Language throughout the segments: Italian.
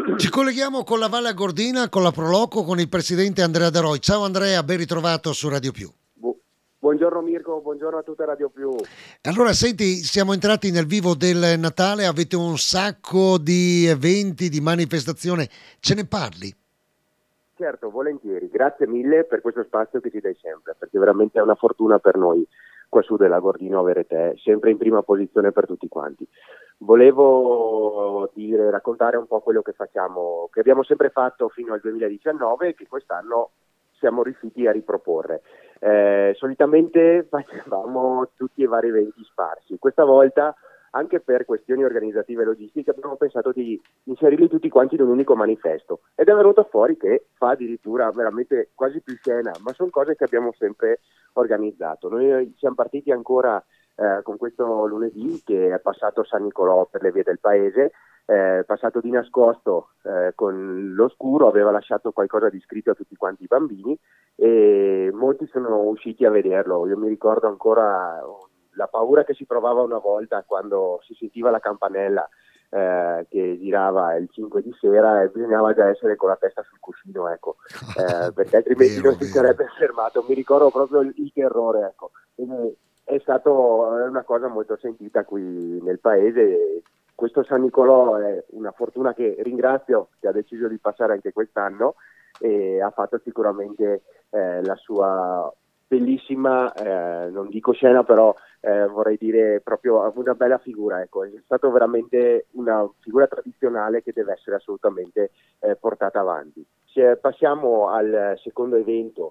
Ci colleghiamo con la Valle Agordina, con la Proloco, con il presidente Andrea De Roi. Ciao Andrea, ben ritrovato su Radio Più. Buongiorno Mirko, buongiorno a tutta Radio Più. Allora, senti, siamo entrati nel vivo del Natale, avete un sacco di eventi, di manifestazioni, ce ne parli? Certo, volentieri, grazie mille per questo spazio che ci dai sempre, perché veramente è una fortuna per noi qua su dell'Agordino avere te sempre in prima posizione per tutti quanti. Volevo raccontare un po' quello che facciamo, che abbiamo sempre fatto fino al 2019 e che quest'anno siamo riusciti a riproporre. Solitamente facevamo tutti i vari eventi sparsi, questa volta anche per questioni organizzative e logistiche abbiamo pensato di inserirli tutti quanti in un unico manifesto ed è venuto fuori che fa addirittura veramente quasi più scena, ma sono cose che abbiamo sempre organizzato. Noi siamo partiti ancora con questo lunedì che è passato San Nicolò per le vie del paese, passato di nascosto con l'oscuro, aveva lasciato qualcosa di scritto a tutti quanti i bambini e molti sono usciti a vederlo. Io mi ricordo ancora la paura che si provava una volta quando si sentiva la campanella che girava il 5 di sera e bisognava già essere con la testa sul cuscino, ecco, perché altrimenti non si sarebbe fermato. Mi ricordo proprio il terrore, ecco. È stato una cosa molto sentita qui nel paese. Questo San Nicolò è una fortuna che ringrazio, che ha deciso di passare anche quest'anno e ha fatto sicuramente la sua bellissima, non dico scena, però vorrei dire proprio una bella figura, ecco. È stato veramente una figura tradizionale che deve essere assolutamente portata avanti. Passiamo al secondo evento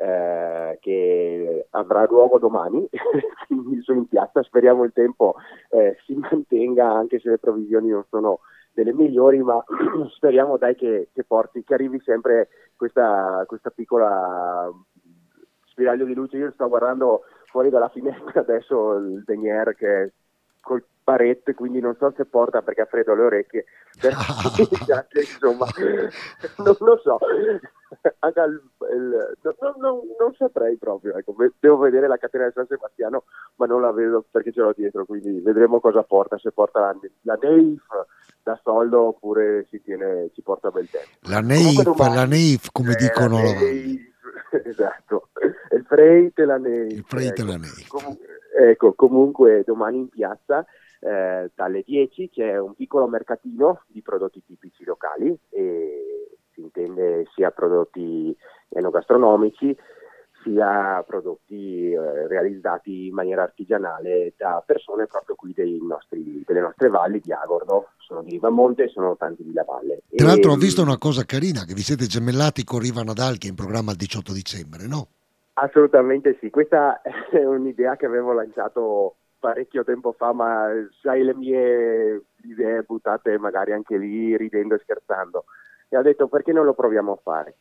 che avrà luogo domani, quindi sono in piazza, speriamo il tempo si mantenga anche se le provvisioni non sono delle migliori, ma speriamo dai che arrivi sempre questa piccola spiraglio di luce. Io sto guardando fuori dalla finestra adesso il Denier che è col paretto, quindi non so se porta perché ha freddo alle orecchie, però insomma non lo so. Non saprei proprio, ecco. Devo vedere la catena di San Sebastiano, ma non la vedo perché ce l'ho dietro, quindi vedremo cosa porta, se porta la Neif da soldo oppure ci porta bel tempo. La Neif, come dicono la Valle. Esatto, il Freight e la Neif. Comunque domani in piazza dalle 10 c'è un piccolo mercatino di prodotti tipici locali e si intende sia prodotti enogastronomici sia prodotti realizzati in maniera artigianale da persone proprio qui delle nostre valli di Agordo. Sono di Rivamonte e sono tanti di La Valle. Tra l'altro ho visto una cosa carina, che vi siete gemellati con Riva Nadal che è in programma il 18 dicembre, no? Assolutamente sì, questa è un'idea che avevo lanciato parecchio tempo fa, ma sai le mie idee buttate magari anche lì ridendo e scherzando. E ho detto perché non lo proviamo a fare?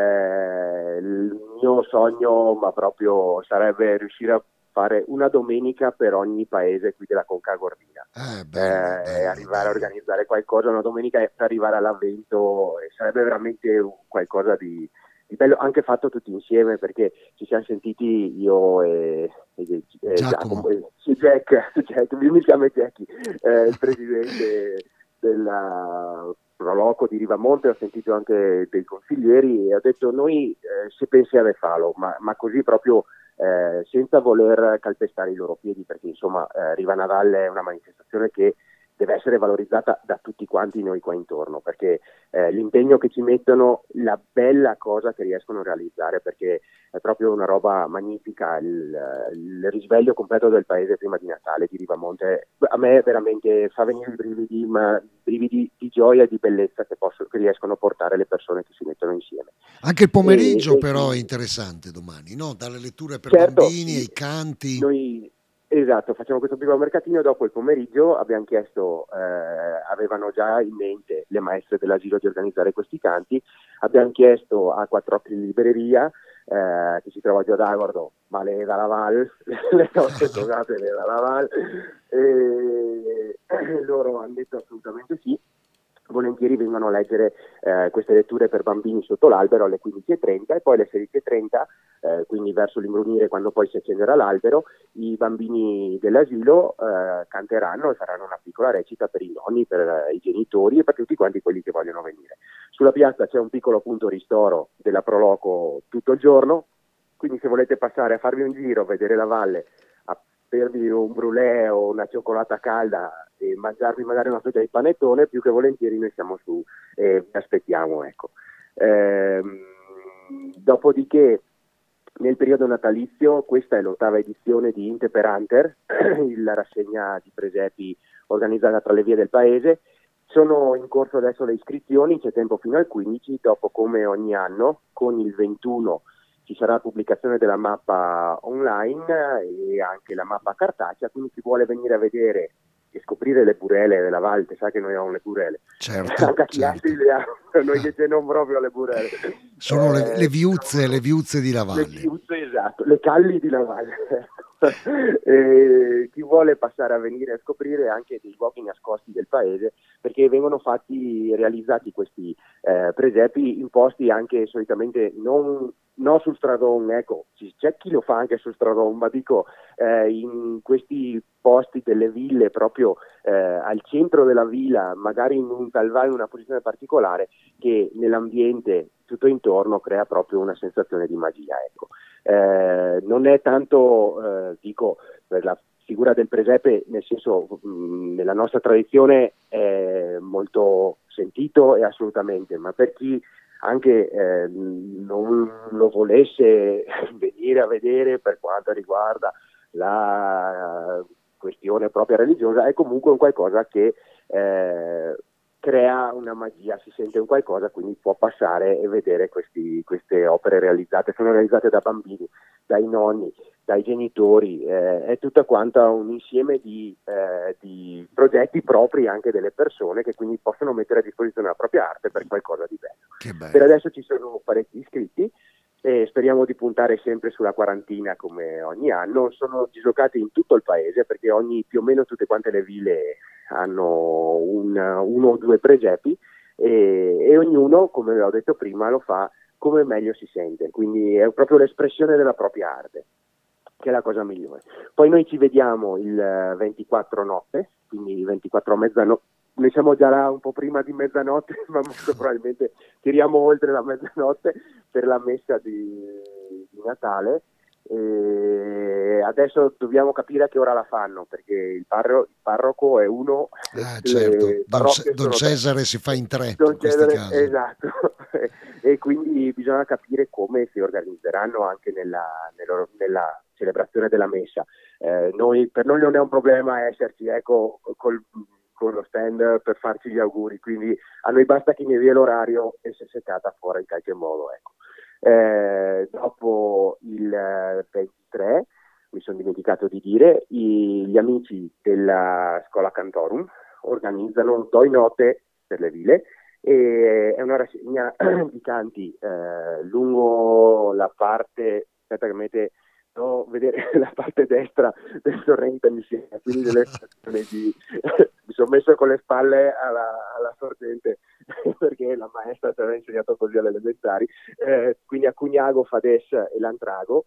Il mio sogno, ma proprio sarebbe riuscire a fare una domenica per ogni paese qui della Conca Gordina. Arrivare a organizzare qualcosa una domenica per arrivare all'avvento sarebbe veramente qualcosa di bello, anche fatto tutti insieme, perché ci siamo sentiti io e Giacomo, Jack, mi chiama Jackie, il presidente della Proloco di Rivamonte, ho sentito anche dei consiglieri e ho detto noi se pensiamo a farlo, ma così proprio senza voler calpestare i loro piedi, perché insomma Riva Nadal è una manifestazione che deve essere valorizzata da tutti quanti noi qua intorno, perché l'impegno che ci mettono, la bella cosa che riescono a realizzare, perché è proprio una roba magnifica, il risveglio completo del paese prima di Natale di Rivamonte, a me veramente fa venire i brividi, ma brividi di gioia e di bellezza che riescono a portare le persone che si mettono insieme. Anche il pomeriggio però è interessante domani, no? Dalle letture per bambini ai canti. Esatto, facciamo questo piccolo mercatino e dopo il pomeriggio abbiamo chiesto, avevano già in mente le maestre dell'asilo di organizzare questi canti, abbiamo chiesto a Quattro Occhi Libreria, che si trova già ad Agordo, ma le da Laval, le nostre trovate da Laval, e loro hanno detto assolutamente sì. volentieri vengono a leggere queste letture per bambini sotto l'albero alle 15:30 e poi alle 16:30, quindi verso l'imbrunire, quando poi si accenderà l'albero, i bambini dell'asilo canteranno e faranno una piccola recita per i nonni, per i genitori e per tutti quanti quelli che vogliono venire. Sulla piazza c'è un piccolo punto ristoro della Proloco tutto il giorno, quindi se volete passare a farvi un giro, vedere la valle, a bervi un brulè o una cioccolata calda e mangiarvi magari una fetta di panettone, più che volentieri noi siamo su e vi aspettiamo, ecco. Dopodiché nel periodo natalizio, questa è l'8ª edizione di Inte per Hunter, la rassegna di presepi organizzata tra le vie del paese. Sono in corso adesso le iscrizioni, c'è tempo fino al 15, dopo come ogni anno con il 21 ci sarà la pubblicazione della mappa online e anche la mappa cartacea, quindi chi vuole venire a vedere e scoprire le burele della Valle, sa che noi abbiamo le burele, certo, anche chi altri le ha, noi che ce non proprio le burele. Sono le viuzze di Le Lavalle. viuzze, esatto, le calli di Lavalle. Chi vuole passare a venire a scoprire anche dei luoghi nascosti del paese, perché vengono realizzati questi presepi in posti anche solitamente non sul stradone, ecco, c'è chi lo fa anche sul stradone, ma dico in questi posti delle ville proprio al centro della villa, magari in un calvario, in una posizione particolare, che nell'ambiente tutto intorno crea proprio una sensazione di magia, ecco. Non è tanto, dico, per la figura del presepe, nel senso, nella nostra tradizione è molto sentito e assolutamente, ma per chi anche non lo volesse venire a vedere per quanto riguarda la questione propria religiosa, è comunque un qualcosa che crea una magia, si sente un qualcosa, quindi può passare e vedere queste opere realizzate. Sono realizzate da bambini, dai nonni, dai genitori, è tutta quanta un insieme di progetti propri anche delle persone che quindi possono mettere a disposizione la propria arte per qualcosa di bello. Che bello. Per adesso ci sono parecchi iscritti e speriamo di puntare sempre sulla quarantina come ogni anno. Sono dislocati in tutto il paese perché più o meno tutte quante le ville hanno uno o due presepi e ognuno, come ho detto prima, lo fa come meglio si sente, quindi è proprio l'espressione della propria arte, che è la cosa migliore. Poi noi ci vediamo il 24 notte, quindi il 24 a mezzanotte. Noi siamo già là un po' prima di mezzanotte, ma molto probabilmente tiriamo oltre la mezzanotte per la messa di Natale. E adesso dobbiamo capire a che ora la fanno, perché il parroco è uno. Certo, Don sono Cesare si fa in 3 Don in questi Cesare, casi. esatto. E quindi bisogna capire come si organizzeranno anche nella celebrazione della messa. Per noi non è un problema esserci, ecco, con lo stand per farci gli auguri, quindi a noi basta che mi dia l'orario e si è seccata fuori in qualche modo, ecco. Dopo il 23, mi sono dimenticato di dire, gli amici della Schola Cantorum organizzano un Toi Note per le ville, e è una rassegna di canti lungo la parte, aspetta che mette, no, vedere la parte destra del torrente insieme, quindi delle stazioni mi sono messo con le spalle alla sorgente perché la maestra ci aveva insegnato così alle elementari, quindi a Cugnago, Fades e Lantrago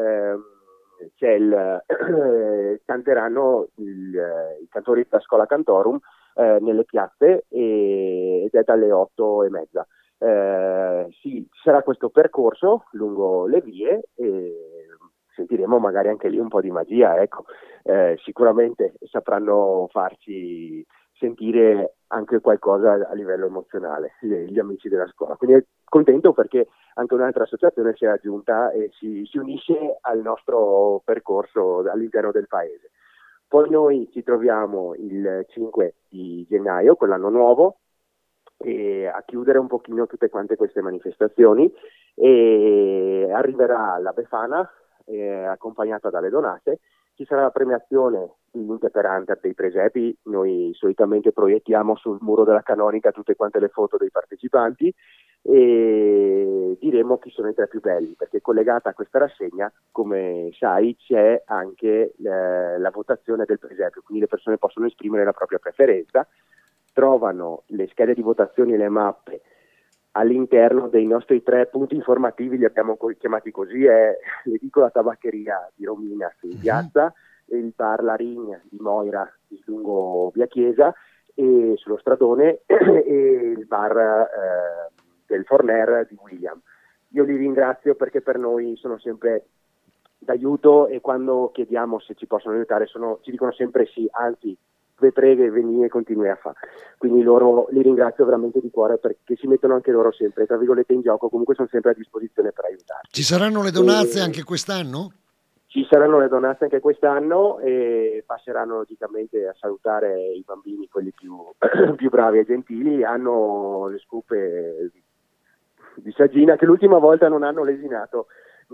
canteranno i cantori della Schola Cantorum nelle piazze ed è dalle 8:30. Ci sarà questo percorso lungo le vie e sentiremo magari anche lì un po' di magia, ecco. Sicuramente sapranno farci sentire anche qualcosa a livello emozionale gli amici della scuola, quindi contento perché anche un'altra associazione si è aggiunta e si unisce al nostro percorso all'interno del paese. Poi noi ci troviamo il 5 di gennaio con l'anno nuovo e a chiudere un pochino tutte quante queste manifestazioni, e arriverà la Befana accompagnata dalle donate. Ci sarà la premiazione di Inte per Hunter dei presepi. Noi solitamente proiettiamo sul muro della canonica tutte quante le foto dei partecipanti e diremo chi sono i 3 più belli, perché collegata a questa rassegna, come sai, c'è anche la votazione del presepio, quindi le persone possono esprimere la propria preferenza trovano le schede di votazione e le mappe all'interno dei nostri 3 punti informativi, li abbiamo chiamati così, è l'edicola tabaccheria di Romina in piazza, il bar Larin di Moira di lungo via Chiesa e sullo stradone e il bar del Forner di William. Io li ringrazio perché per noi sono sempre d'aiuto e quando chiediamo se ci possono aiutare ci dicono sempre sì, anzi ve prego venire e continui a fare. Quindi loro li ringrazio veramente di cuore perché si mettono anche loro sempre, tra virgolette, in gioco, comunque sono sempre a disposizione per aiutarci. Ci saranno le donazze anche quest'anno? Ci saranno le donazze anche quest'anno e passeranno logicamente a salutare i bambini, quelli più, più bravi e gentili, hanno le scope di Sagina che l'ultima volta non hanno lesinato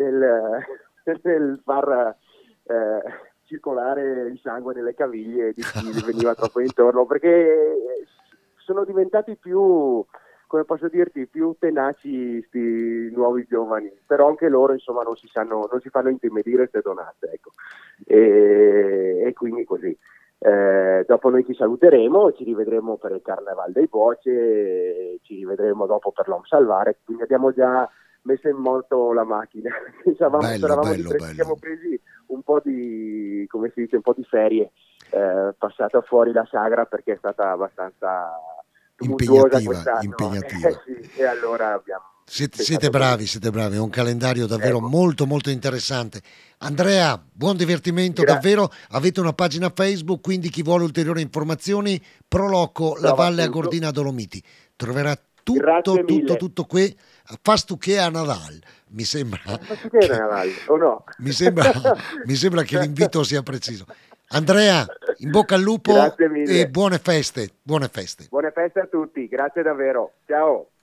nel far circolare il sangue nelle caviglie di chi veniva troppo intorno, perché sono diventati più, come posso dirti, più tenaci sti nuovi giovani, però anche loro insomma non si fanno intimidire queste donate, ecco. E quindi così. Dopo noi ci saluteremo, ci rivedremo per il Carnaval dei Boce, ci rivedremo dopo per l'Om Salvare, quindi abbiamo già messo in moto la macchina. Bello. Siamo presi un po' di, come si dice, un po' di ferie, passata fuori la sagra perché è stata abbastanza impegnativa. Sì, e allora abbiamo siete bravi, è un calendario davvero molto interessante. Andrea, buon divertimento. Davvero, avete una pagina Facebook, quindi chi vuole ulteriori informazioni, Proloco La Valle Agordina Dolomiti, troverà tutto qui. Fast che a Nadal, mi sembra o no? mi sembra che l'invito sia preciso. Andrea, in bocca al lupo e buone feste. Buone feste a tutti, grazie davvero, ciao.